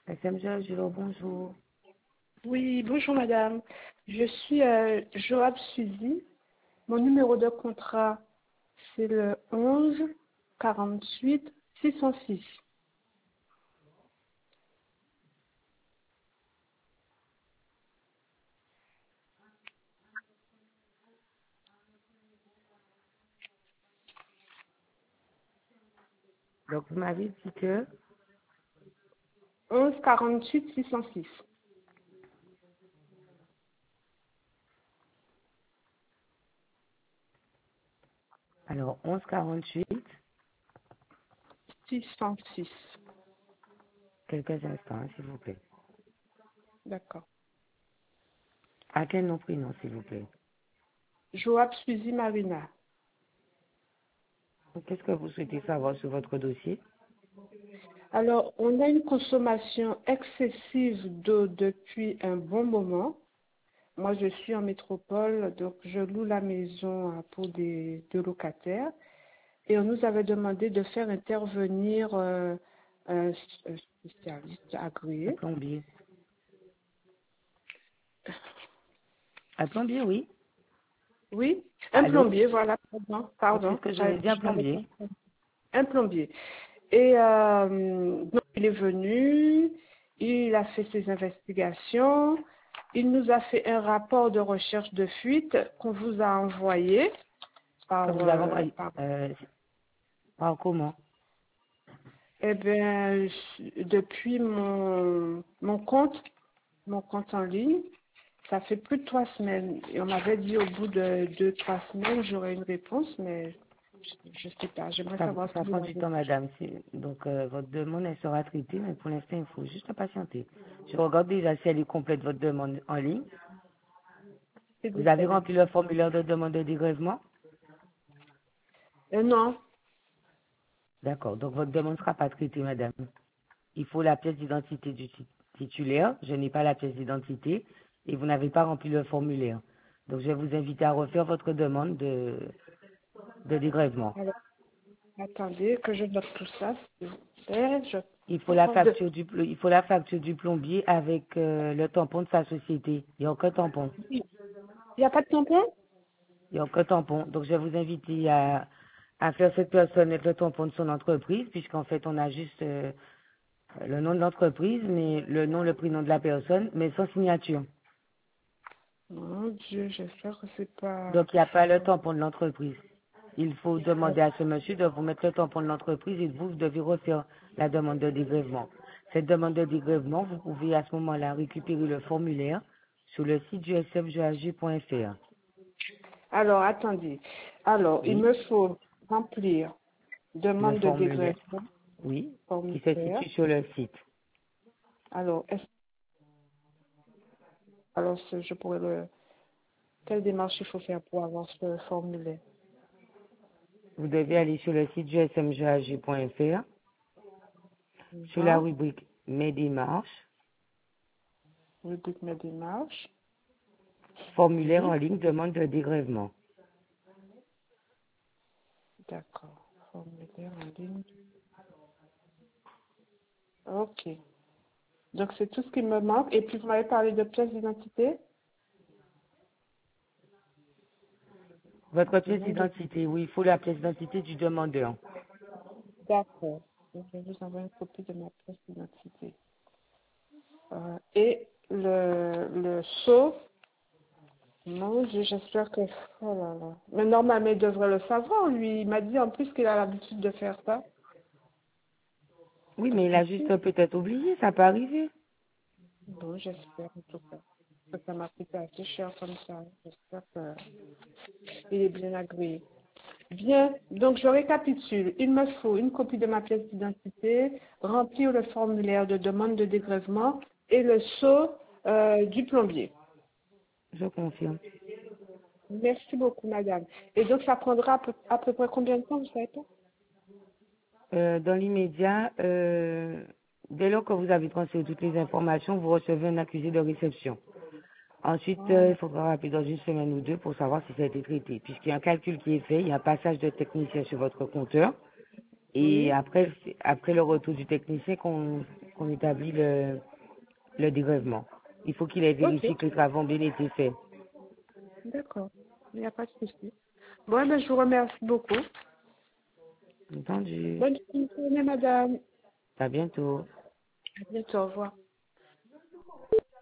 SMG, bonjour. Oui, bonjour madame. Je suis Joab Suzy. Mon numéro de contrat, c'est le 11 48 606. Donc, vous m'avez dit que 11 48 606. alors 11 48, 606. quelques instants, hein, s'il vous plaît. D'accord. À quel nom prénom, s'il vous plaît? Joab Suzy Marina. Qu'est-ce que vous souhaitez savoir sur votre dossier? Alors, on a une consommation excessive d'eau depuis un bon moment. Moi, je suis en métropole, donc je loue la maison pour deux locataires. Et on nous avait demandé de faire intervenir un spécialiste Un agréé. plombier. Un plombier, oui. Oui, un Allô? plombier, voilà, C'est pardon, ce que je viens de dire, je n'avais pas plombier. un plombier. Et donc, il est venu, il a fait ses investigations, il nous a fait un rapport de recherche de fuite qu'on vous a envoyé Que par, vous avez envoyé. Par comment? eh bien, depuis mon compte en ligne. Ça fait plus de 3 semaines. Et on m'avait dit au bout de 2, 3 semaines, j'aurai une réponse, mais je ne sais pas. J'aimerais Ça, savoir ça si vous prend du l'avez. temps, madame. Donc, votre demande, elle sera traitée, mais pour l'instant, il faut juste patienter. Je regarde déjà si elle est complète, votre demande en ligne. S'il vous Vous avez plaît. rempli le formulaire de demande de dégrèvement? Non. D'accord. Donc, votre demande ne sera pas traitée, madame. Il faut la pièce d'identité du titulaire. Je n'ai pas la pièce d'identité et vous n'avez pas rempli le formulaire. Donc, je vais vous inviter à refaire votre demande de dégrèvement. Alors, attendez que je note tout ça, s'il vous plaît. Je Il faut prends deux. il faut la facture du plombier avec le tampon de sa société. Il n'y a aucun tampon. Il n'y a pas de tampon? Il n'y a aucun tampon. Donc, je vais vous inviter à faire cette personne avec le tampon de son entreprise, puisqu'en fait, on a juste le nom de l'entreprise, mais le nom, le prénom de la personne, mais sans signature. Mon Dieu, j'espère que c'est pas. Donc, il n'y a pas le tampon de l'entreprise. Il faut demander à ce monsieur de vous mettre le tampon de l'entreprise et vous devez refaire la demande de dégrèvement. Cette demande de dégrèvement, vous pouvez à ce moment-là récupérer le formulaire sur le site du smgag.fr. Alors, attendez. Alors, il Oui, me faut remplir le demande de formulaire, dégrèvement, oui, qui se formulaire. situe sur le site. Alors, je pourrais le. Quelle démarche il faut faire pour avoir ce formulaire? Vous devez aller sur le site du smgag.fr, sur la Mhm. rubrique Mes démarches, Rubrique mes démarches. formulaire en Oui, ligne, demande de dégrèvement. d'accord. Formulaire en ligne. Ok. Donc, c'est tout ce qui me manque. Et puis, vous m'avez parlé de pièce d'identité. Votre pièce Demande de- d'identité, oui, il faut la pièce d'identité du demandeur. D'accord. Donc, je vais vous envoyer une copie de ma pièce d'identité. Et le sceau. Non, j'espère que. Oh là là. Mais normalement, il devrait le savoir, lui. Il m'a dit en plus qu'il a l'habitude de faire ça. Oui, mais il a juste peut-être oublié, ça peut arriver. Bon, j'espère en tout cas. Parce que ça m'a coûté assez cher comme ça. J'espère qu'il est bien agréé. Bien, donc je récapitule. Il me faut une copie de ma pièce d'identité, remplir le formulaire de demande de dégrèvement et le sceau du plombier. Je confirme. Merci beaucoup, madame. Et donc, ça prendra à peu près combien de temps, vous savez pas? Dans l'immédiat, dès lors que vous avez transféré toutes les informations, vous recevez un accusé de réception. Ensuite, il faudra rappeler dans une semaine ou deux pour savoir si ça a été traité. Puisqu'il y a un calcul qui est fait, il y a un passage de technicien sur votre compteur. Et Oui. après le retour du technicien, qu'on qu'on établit le dégrèvement. Il faut qu'il ait Ok, vérifié que les travaux ont bien été faits. d'accord. Il n'y a pas de souci. Bon, ben, je vous remercie beaucoup. Entendu. Bonne journée, madame. À bientôt. À bientôt. Au revoir.